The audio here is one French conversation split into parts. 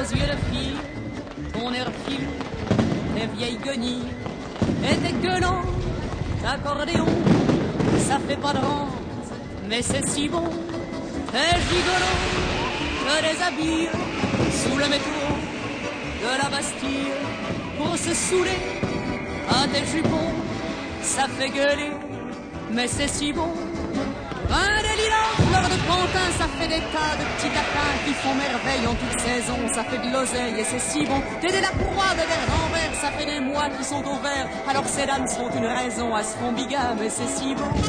yeux de fille, ton air filou, tes vieilles guenilles, et tes gueulants d'accordéon, ça fait pas de rente, mais c'est si bon. T'es gigolo, te déshabille sous le métro de la Bastille pour se saouler à tes jupons, ça fait gueuler, mais c'est si bon. Un des lilas, fleurs de pantin, ça fait des tas de petits tapins qui font merveille en toute saison, ça fait de l'oseille et c'est si bon. T'aider la proie de verre en verre, ça fait des mois qui sont au vert, alors ces dames sont une raison à se font bigame et c'est si bon.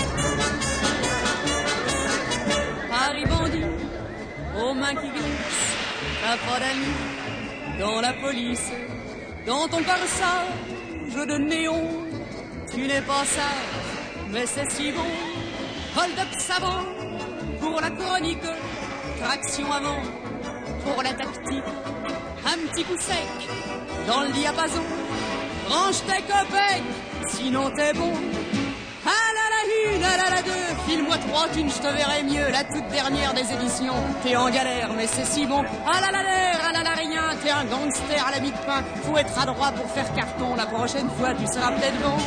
Paris bandit, aux mains qui glissent, t'as pas d'amis dans la police, dans ton corsage de néon, tu n'es pas sage, mais c'est si bon. Hold-up savant pour la chronique, traction avant pour la tactique, un petit coup sec dans le diapason, range tes copecs, sinon t'es bon. Ah là la une, ah là la deux, file-moi 3 thunes, je te verrai mieux, la toute dernière des éditions, t'es en galère mais c'est si bon. Ah là là l'air, ah là là rien, t'es un gangster à la mie de pain, faut être adroit pour faire carton, la prochaine fois tu seras peut-être bon.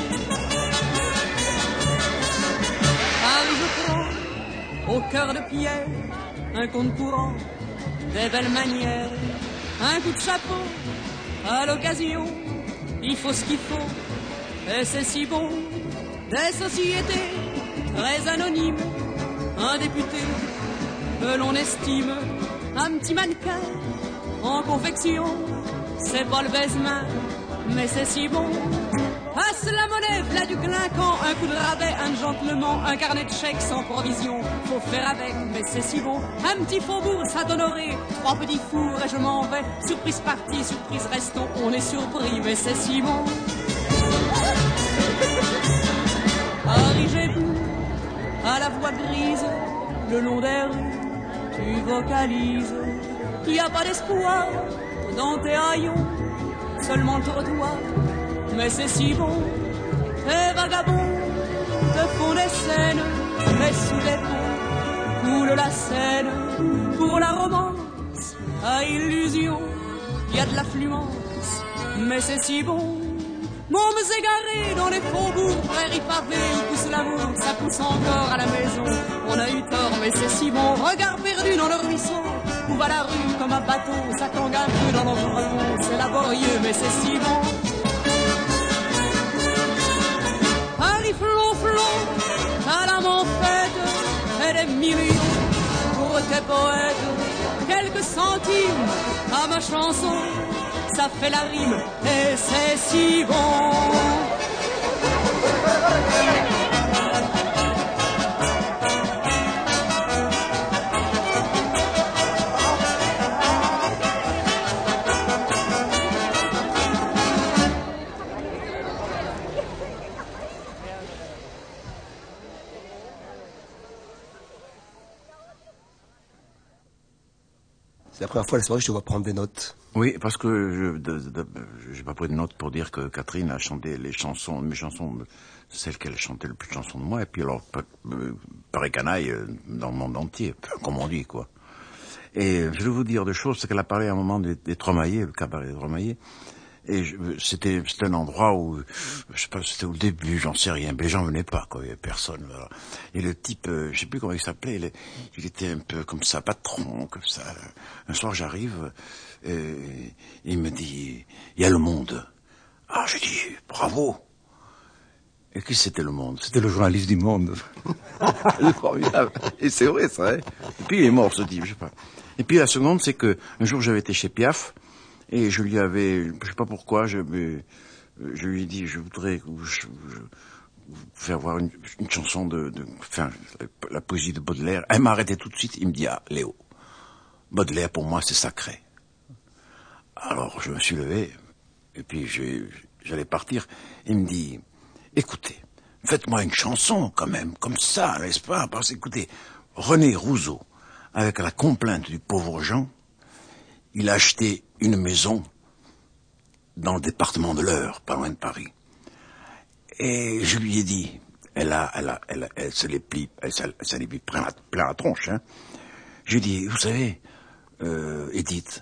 Paris je prends, au cœur de pierre, un compte courant, des belles manières, un coup de chapeau, à l'occasion, il faut ce qu'il faut, et c'est si bon. Des sociétés très anonymes, un député que l'on estime, un petit mannequin en confection, c'est pas le baise-main, mais c'est si bon. Passe la monnaie, v'là du clinquant, un coup de rabais, un gentleman, un carnet de chèques sans provision, faut faire avec, mais c'est si bon. Un petit faubourg, ça d'honorer, 3 petits fours et je m'en vais, surprise partie, surprise restons, on est surpris, mais c'est si bon. Paris j'ai vu, à la voix grise, le long des rues, tu vocalises, y a pas d'espoir dans tes haillons, seulement le trottoir, mais c'est si bon. Les vagabonds te font des scènes, mais sous des ponts coule la Seine. Pour la romance, à illusion, y a de l'affluence, mais c'est si bon. Mômes égarés dans les faubourgs, prairies pavées, où pousse l'amour, ça pousse encore à la maison. On a eu tort, mais c'est si bon. Regard perdu dans le ruisseau, où va la rue comme un bateau, ça tangue un peu dans l'environnement. C'est laborieux, mais c'est si bon. Paris flon, à l'âme en fête, et des millions pour tes poètes. Quelques centimes à ma chanson, ça fait la rime et c'est si bon. C'est la première fois la soirée que je te vois prendre des notes. Oui, parce que j'ai pas pris de notes pour dire que Catherine a chanté mes chansons, celles qu'elle chantait le plus de chansons de moi, et puis alors, pareil canaille dans le monde entier, comme on dit, quoi. Et je vais vous dire deux choses, c'est qu'elle a parlé à un moment des Trois-Maillets, le cabaret des Trois-Maillets, et c'était un endroit où, je sais pas, c'était au début, j'en sais rien, mais les gens venaient pas, quoi, il y avait personne, voilà. Et le type, je sais plus comment il s'appelait, il était un peu comme ça, patron, comme ça. Un soir, j'arrive, il me dit, il y a Le Monde. Ah, je dis, bravo. Et qui c'était Le Monde? C'était le journaliste du Monde. C'est formidable. Et c'est vrai, ça, hein. Et puis il est mort, ce type, je sais pas. Et puis la seconde, c'est que un jour j'avais été chez Piaf, et je lui avais, je sais pas pourquoi, je lui ai dit, je voudrais faire voir une chanson enfin, la poésie de Baudelaire. Elle m'a arrêté tout de suite, il me dit, ah, Léo, Baudelaire pour moi c'est sacré. Alors je me suis levé, et puis j'allais partir, il me dit, écoutez, faites-moi une chanson quand même, comme ça, n'est-ce pas? Parce que, écoutez, René Rousseau, avec la complainte du pauvre Jean, il a acheté une maison dans le département de l'Eure, pas loin de Paris. Et je lui ai dit, elle se les plie, ça les plie plein la tronche, hein. Je lui ai dit, vous savez, Edith,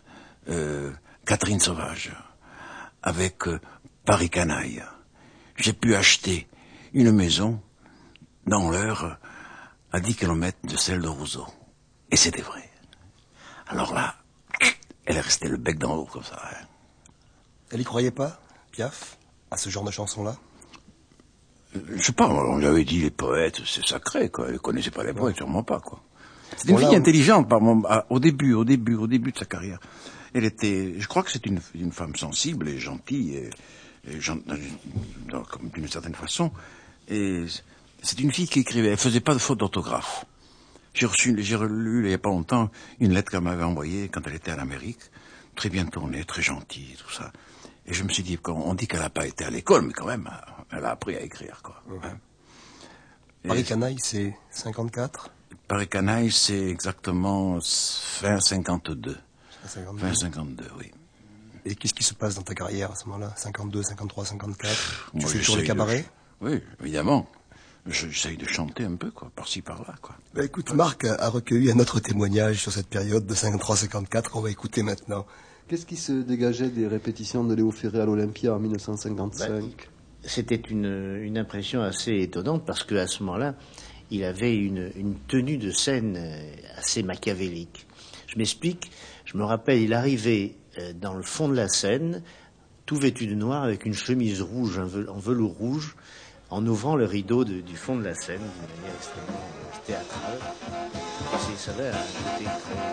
Catherine Sauvage, avec Paris Canaille. J'ai pu acheter une maison dans l'Eure à 10 kilomètres de celle de Rousseau. Et c'était vrai. Alors là, elle est restée le bec dans l'eau comme ça. Hein. Elle y croyait pas, Piaf, à ce genre de chanson-là? Je sais pas, on lui avait dit les poètes, c'est sacré, quoi. Elle connaissait pas les poètes, sûrement pas, quoi. C'était une fille intelligente, au début de sa carrière. Elle était, je crois que c'est une femme sensible et gentille, comme d'une certaine façon. Et c'est une fille qui écrivait, elle faisait pas de faute d'orthographe. J'ai relu il y a pas longtemps une lettre qu'elle m'avait envoyée quand elle était en Amérique, très bien tournée, très gentille, tout ça. Et je me suis dit, on dit qu'elle n'a pas été à l'école, mais quand même, elle a appris à écrire, quoi. Hein. Paris Canaille, c'est 54? Paris Canaille, c'est exactement fin 52. Fin 52, oui. Et qu'est-ce qui se passe dans ta carrière à ce moment-là? 52, 53, 54? Tu fais toujours les cabarets? Oui, évidemment. J'essaye de chanter un peu, quoi, par-ci, par-là, quoi. Bah, écoute, Marc a recueilli un autre témoignage sur cette période de 53-54 qu'on va écouter maintenant. Qu'est-ce qui se dégageait des répétitions de Léo Ferré à l'Olympia en 1955? C'était une impression assez étonnante parce qu'à ce moment-là, il avait une tenue de scène assez machiavélique. Je m'explique, je me rappelle, il arrivait dans le fond de la scène, tout vêtu de noir avec une chemise rouge, en velours rouge, en ouvrant le rideau du fond de la scène d'une manière extrêmement théâtrale. Ça avait un côté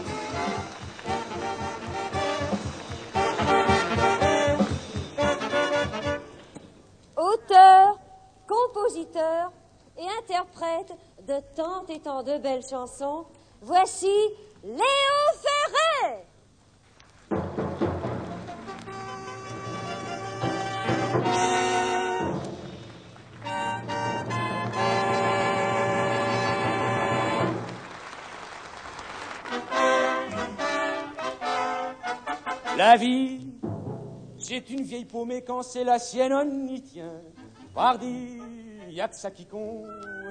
Auteur, compositeur et interprète de tant et tant de belles chansons, voici Léo Ferré. La vie, c'est une vieille paumée quand c'est la sienne, on y tient. Pardi, y'a que ça qui compte.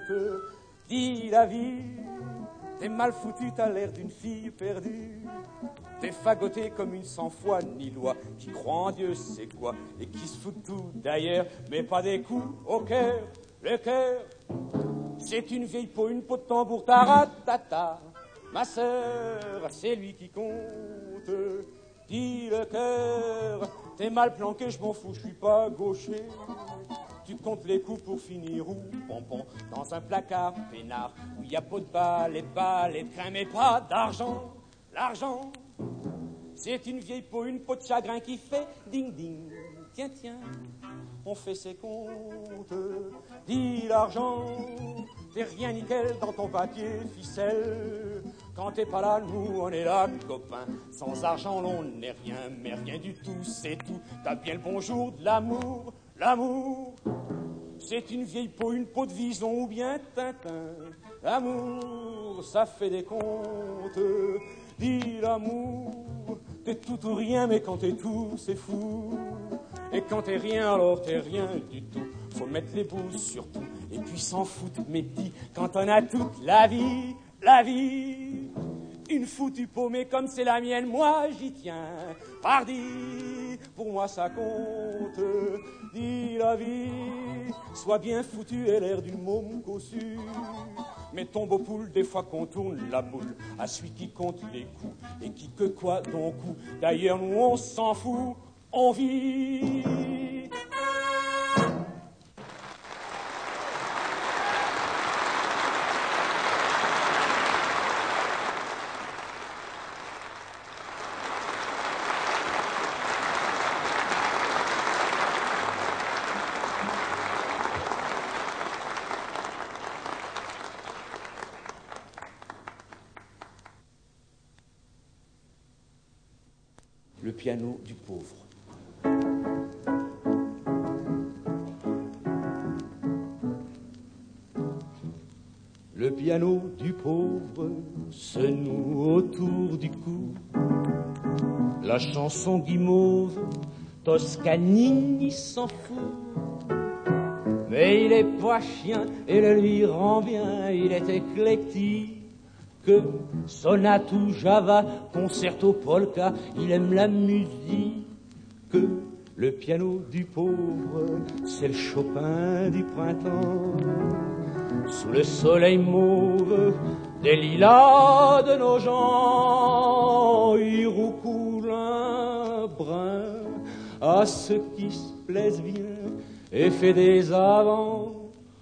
Dis la vie, t'es mal foutu, t'as l'air d'une fille perdue. T'es fagoté comme une sans foi ni loi, qui croit en Dieu c'est quoi, et qui se fout de tout d'ailleurs, mais pas des coups au cœur. Le cœur, c'est une vieille peau, une peau de tambour, taratata. Ma sœur, c'est lui qui compte. Dis le cœur, t'es mal planqué, je m'en fous, je suis pas gaucher. Tu comptes les coups pour finir où, pompon, dans un placard peinard, où y a pas de balles et de crin, mais pas d'argent. L'argent, c'est une vieille peau, une peau de chagrin qui fait ding-ding. Tiens, tiens, on fait ses comptes. Dis l'argent, t'es rien nickel dans ton papier ficelle. Quand t'es pas là, nous on est là, copains. Sans argent, l'on n'est rien, mais rien du tout, c'est tout. T'as bien le bonjour de l'amour, l'amour. C'est une vieille peau, une peau de vison ou bien Tintin. L'amour, ça fait des comptes. Dis l'amour, t'es tout ou rien, mais quand t'es tout, c'est fou. Et quand t'es rien, alors t'es rien du tout. Faut mettre les boules sur tout, et puis s'en foutre, mes petits, quand on a toute la vie. La vie, une foutue paumée comme c'est la mienne, moi j'y tiens. Pardi, pour moi ça compte. Dis la vie, sois bien foutu et l'air d'une môme cossue. Mais tombe aux poules, des fois qu'on tourne la boule à celui qui compte les coups et qui que quoi donc coup. D'ailleurs nous on s'en fout, on vit. Le piano du pauvre. Le piano du pauvre se noue autour du cou. La chanson guimauve, Toscanini s'en fout. Mais il est pas chien et le lui rend bien, il est éclectique. que sonate ou java, concerto polka, il aime la musique, que le piano du pauvre, c'est le Chopin du printemps. Sous le soleil mauve des lilas de nos gens, il roucoule un brin à ceux qui se plaisent bien et fait des avances.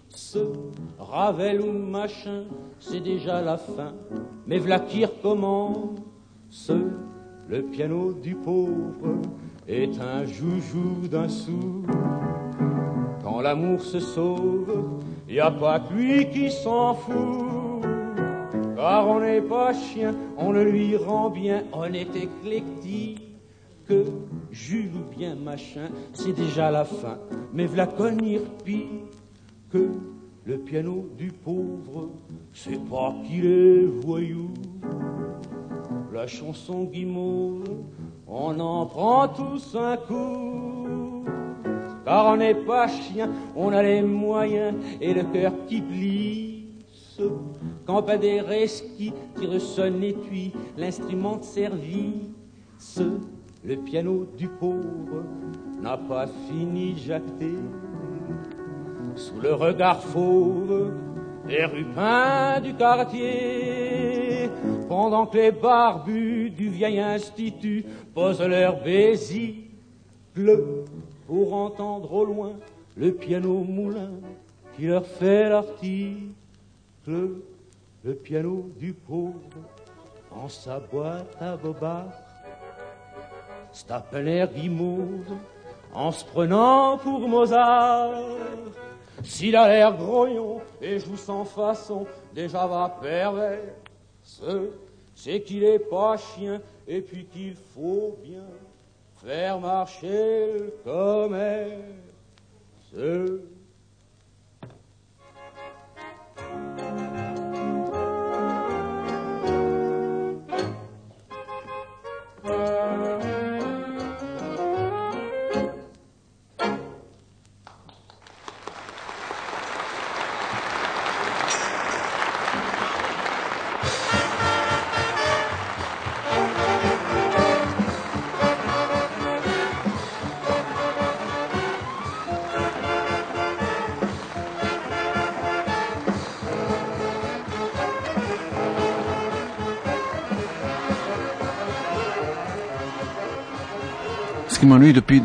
Ravel ou machin, c'est déjà la fin, mais v'là qui recommence. Le piano du pauvre est un joujou d'un sou. Quand l'amour se sauve, y a pas que lui qui s'en fout. Car on n'est pas chien, on le lui rend bien, on est éclectique. Que Jules ou bien machin, c'est déjà la fin, mais v'là cognir pire. Que le piano du pauvre, c'est pas qu'il est voyou. La chanson guimauve, on en prend tous un coup. Car on n'est pas chien, on a les moyens et le cœur qui glisse. Quand pas des resquis qui ressonnent l'étui, l'instrument de service. Le piano du pauvre n'a pas fini de jacter. Sous le regard fauve des rupins du quartier, pendant que les barbus du vieil institut posent leur bésicle pour entendre au loin le piano moulin qui leur fait l'article. Le piano du pauvre en sa boîte à bobard se tape l'air guimauve en se prenant pour Mozart. S'il a l'air grognon et joue sans façon, déjà va pervers, c'est qu'il est pas chien et puis qu'il faut bien faire marcher le commerce. Ce qui m'ennuie depuis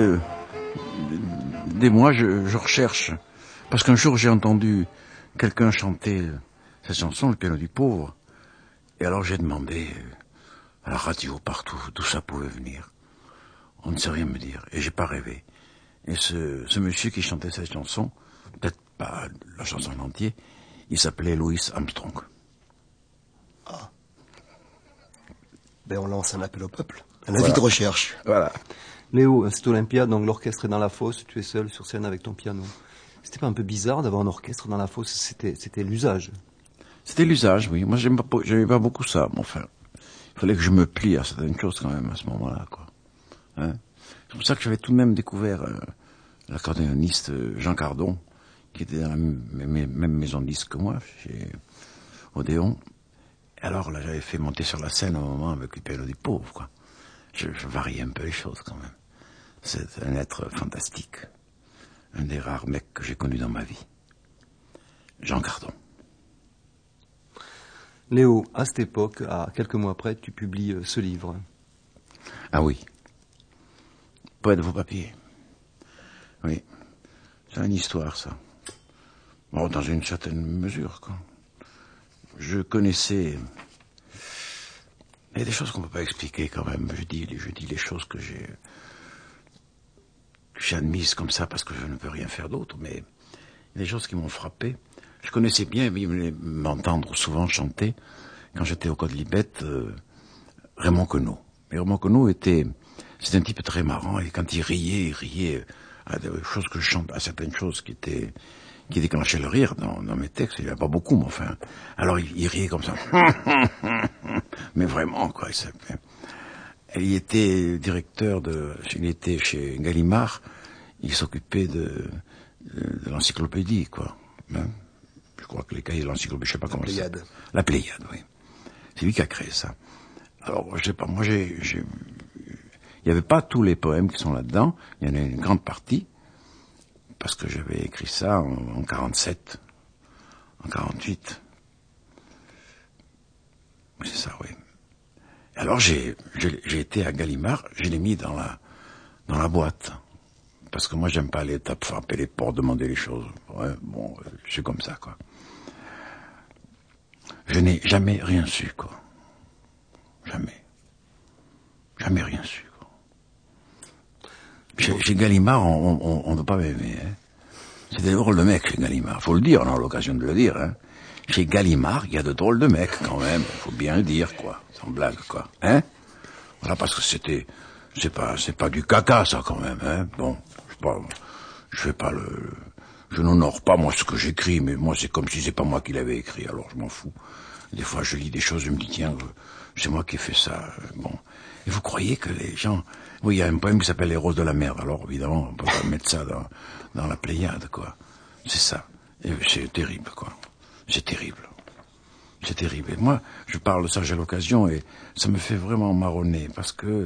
des mois, je recherche. Parce qu'un jour, j'ai entendu quelqu'un chanter cette chanson, Le piano du pauvre. Et alors, j'ai demandé à la radio, partout, d'où ça pouvait venir. On ne sait rien me dire. Et j'ai pas rêvé. Et ce monsieur qui chantait cette chanson, peut-être pas la chanson en entier, il s'appelait Louis Armstrong. Ah. Ben, on lance un appel au peuple. Un avis de recherche. Voilà. Léo, c'est Olympia, donc l'orchestre est dans la fosse, tu es seul sur scène avec ton piano. C'était pas un peu bizarre d'avoir un orchestre dans la fosse? C'était l'usage. C'était l'usage, oui. Moi, j'aimais pas beaucoup ça, mais enfin, il fallait que je me plie à certaines choses quand même à ce moment-là, quoi. Hein? C'est pour ça que j'avais tout de même découvert l'accordéoniste Jean Cardon, qui était dans la même maison de disques que moi, chez Odéon. Alors là, j'avais fait monter sur la scène au moment avec le piano du pauvre, quoi. Je variais un peu les choses quand même. C'est un être fantastique. Un des rares mecs que j'ai connus dans ma vie. Jean Cardon. Léo, à cette époque, à quelques mois après, tu publies ce livre. Ah oui. Poète de vos papiers. Oui. C'est une histoire, ça. Bon, dans une certaine mesure, quoi. Je connaissais... Il y a des choses qu'on ne peut pas expliquer quand même. Je dis les choses que j'ai admises comme ça parce que je ne peux rien faire d'autre, mais il y a des choses qui m'ont frappé. Je connaissais bien, il venait m'entendre souvent chanter, quand j'étais au Quodlibet, Raymond Queneau. Mais Raymond Queneau c'était un type très marrant, et quand il riait à des choses que je chante, à certaines choses qui déclenchaient le rire dans mes textes. Il n'y en a pas beaucoup, mais enfin. Alors il riait comme ça. Mais vraiment, quoi. Il était il était chez Gallimard, il s'occupait de l'encyclopédie, quoi. Hein? Je crois que les cahiers de l'encyclopédie, je sais pas comment ça. La Pléiade, oui. C'est lui qui a créé ça. Alors, je sais pas, moi il n'y avait pas tous les poèmes qui sont là-dedans, il y en a une grande partie, parce que j'avais écrit ça en 47, en 48. C'est ça, oui. Alors j'ai été à Gallimard, je l'ai mis dans la boîte. Parce que moi j'aime pas aller frapper les portes, demander les choses. Ouais, bon, je suis comme ça, quoi. Je n'ai jamais rien su, quoi. Jamais. Jamais rien su, quoi. Chez Gallimard, on ne peut pas m'aimer, hein. C'est des drôles de mecs chez Gallimard. Faut le dire, on a l'occasion de le dire, hein. Chez Gallimard, il y a de drôles de mecs, quand même. Faut bien le dire, quoi. Sans blague, quoi. Hein? Voilà, parce que c'est pas du caca, ça, quand même, hein. Bon. Je n'honore pas, moi, ce que j'écris, mais moi, c'est comme si c'est pas moi qui l'avais écrit, alors je m'en fous. Des fois, je lis des choses, je me dis, tiens, c'est moi qui ai fait ça, bon. Et vous croyez que les gens, oui, il y a un poème qui s'appelle Les Roses de la Merde, alors, évidemment, on peut pas mettre ça dans la Pléiade, quoi. C'est ça. Et c'est terrible, quoi. C'est terrible. C'est terrible. Et moi, je parle de ça, j'ai l'occasion, et ça me fait vraiment marronner, parce que,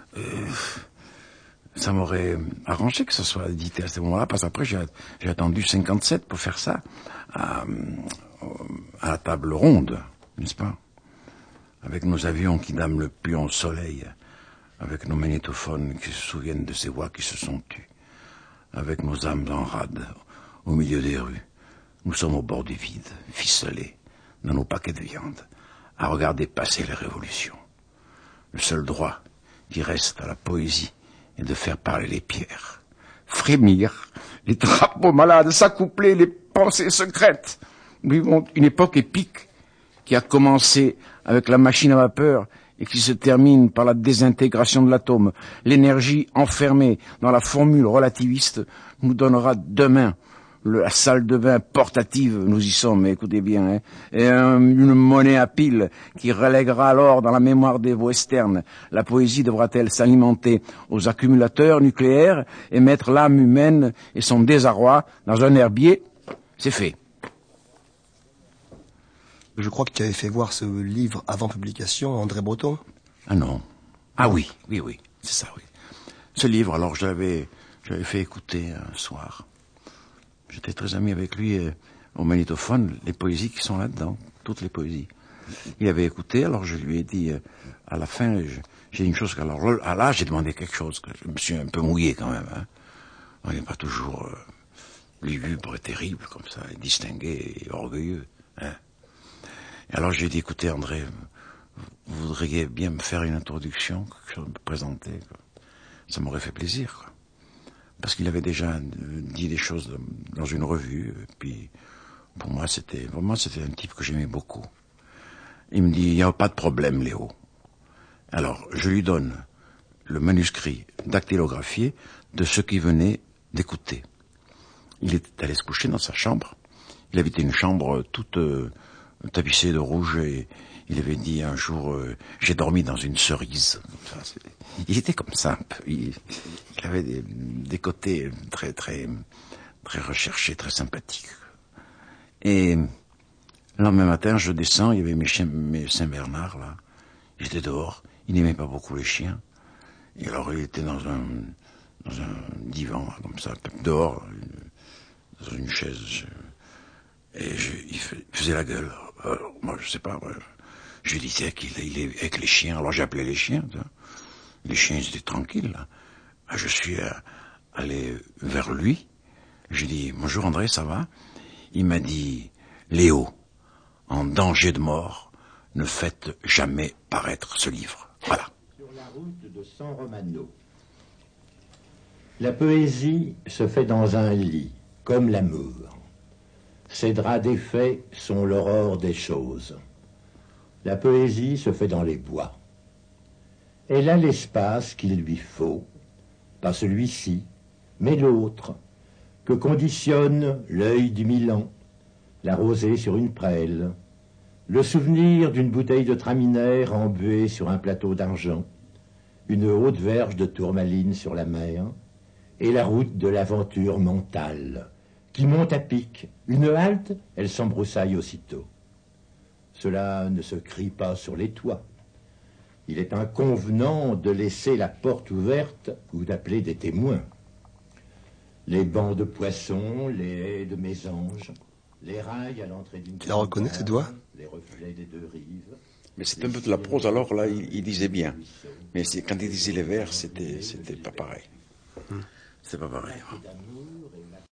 ça m'aurait arrangé que ce soit édité à ce moment-là, parce qu'après j'ai attendu 57 pour faire ça à la table ronde, n'est-ce pas? Avec nos avions qui dament le puant soleil, avec nos magnétophones qui se souviennent de ces voix qui se sont tues, avec nos âmes en rade au milieu des rues. Nous sommes au bord du vide, ficelés, dans nos paquets de viande, à regarder passer les révolutions. Le seul droit qui reste à la poésie et de faire parler les pierres, frémir, les drapeaux malades, s'accoupler, les pensées secrètes. Nous vivons une époque épique qui a commencé avec la machine à vapeur et qui se termine par la désintégration de l'atome. L'énergie enfermée dans la formule relativiste nous donnera demain la salle de bain portative, nous y sommes, écoutez bien, hein, et une monnaie à piles qui relèguera alors dans la mémoire des westerns. La poésie devra-t-elle s'alimenter aux accumulateurs nucléaires et mettre l'âme humaine et son désarroi dans un herbier? C'est fait. Je crois que tu avais fait voir ce livre avant publication à André Breton. Ah non. Ah oui, c'est ça, oui. Ce livre, alors je l'avais fait écouter un soir. J'étais très ami avec lui au magnétophone, les poésies qui sont là-dedans, toutes les poésies. Il avait écouté, alors je lui ai dit, à la fin, j'ai une chose, alors là, j'ai demandé quelque chose, que je me suis un peu mouillé quand même, hein. On n'est pas toujours lugubre et terrible comme ça, et distingué et orgueilleux, hein. Et alors j'ai dit, écoutez André, vous voudriez bien me faire une introduction, quelque chose, me présenter, quoi. Ça m'aurait fait plaisir, quoi. Parce qu'il avait déjà dit des choses dans une revue, et puis pour moi c'était un type que j'aimais beaucoup. Il me dit, il n'y a pas de problème Léo. Alors je lui donne le manuscrit dactylographié de ce qu'il venait d'écouter. Il était allé se coucher dans sa chambre, il habitait une chambre toute tapissée de rouge, et il avait dit un jour, j'ai dormi dans une cerise. Il était comme ça un peu. Il avait des côtés très, très, très recherchés, très sympathiques. Et le lendemain matin, je descends, il y avait mes Saint-Bernard, là. J'étais dehors. Il n'aimait pas beaucoup les chiens. Et alors, il était dans un divan, là, comme ça, dehors, dans une chaise. Et il faisait la gueule. Alors, moi, je sais pas, je lui disais qu'il est avec les chiens. Alors, j'ai appelé les chiens, tu vois. Les chiens, ils étaient tranquilles, là. Je suis allé vers lui. J'ai dit, bonjour André, ça va? Il m'a dit, Léo, en danger de mort, ne faites jamais paraître ce livre. Voilà. Sur la route de San Romano. La poésie se fait dans un lit, comme l'amour. Ses draps défaits sont l'aurore des choses. La poésie se fait dans les bois. Elle a l'espace qu'il lui faut, pas celui-ci, mais l'autre, que conditionne l'œil du Milan, la rosée sur une prêle, le souvenir d'une bouteille de traminaire embuée sur un plateau d'argent, une haute verge de tourmaline sur la mer, et la route de l'aventure mentale, qui monte à pic. Une halte, elle s'embroussaille aussitôt. Cela ne se crie pas sur les toits. Il est inconvenant de laisser la porte ouverte ou d'appeler des témoins. Les bancs de poissons, les haies de mésanges, les rails à l'entrée d'une... Tu la reconnais, ces doigts? Les reflets des deux rives. Mais c'est un peu de la prose, alors là, il disait bien. Mais quand il disait les vers, c'était pas pareil. C'est pas pareil.